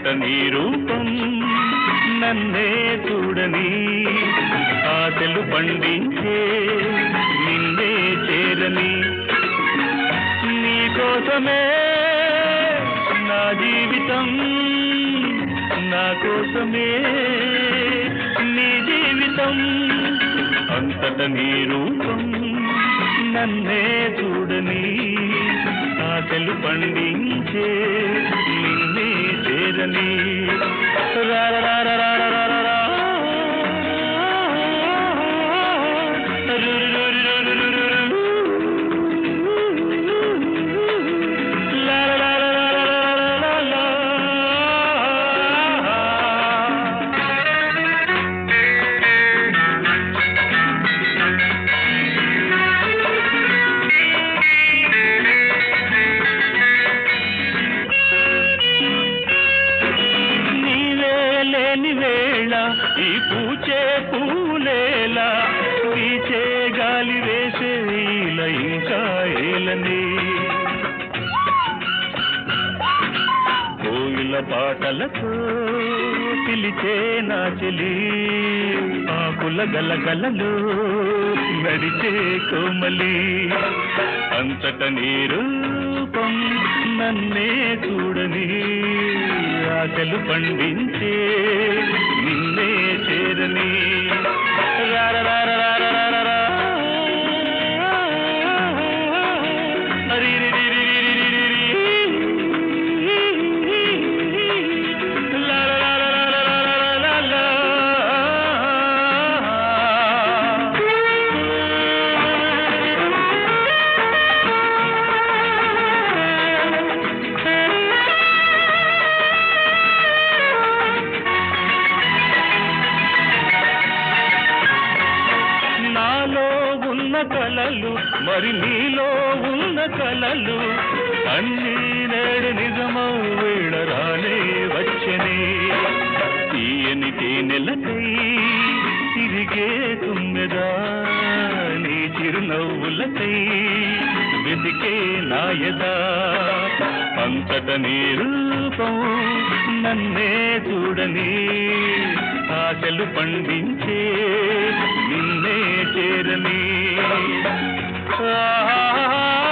అంతట నీ రూపం నన్నే చూడని ఆశలు పండించే నిన్నే చేరని నీకోసమే నా జీవితం నా కోసమే నీ జీవితం అంతట నీ రూపం నన్నే చూడని ఆశలు పండించే నిన్నే చేరని ఈ పూచే పూలేలా వీచే గాలి వేసే ఇలా ఇంకా ఏలని కోయిల పాటలతో పిలిచే నా చెలి ఆకుల గలగలలో నడిచే కోమలి అంతట నీ రూపం నన్నే చూడని ఆశలు పండించే నిన్నే చేరని కలలు మరి నీలో ఉన్న కలలు అన్నీ నేడు నిజమౌ వీడరానే వచ్చనే తీయని తేనెలకై తిరిగే తుమ్మెదా నీ చిరునవ్వులకై వెతికే నాయదా అంతట నీ రూపం నన్నే చూడని ఆశలు పండించే నిన్నే చేరని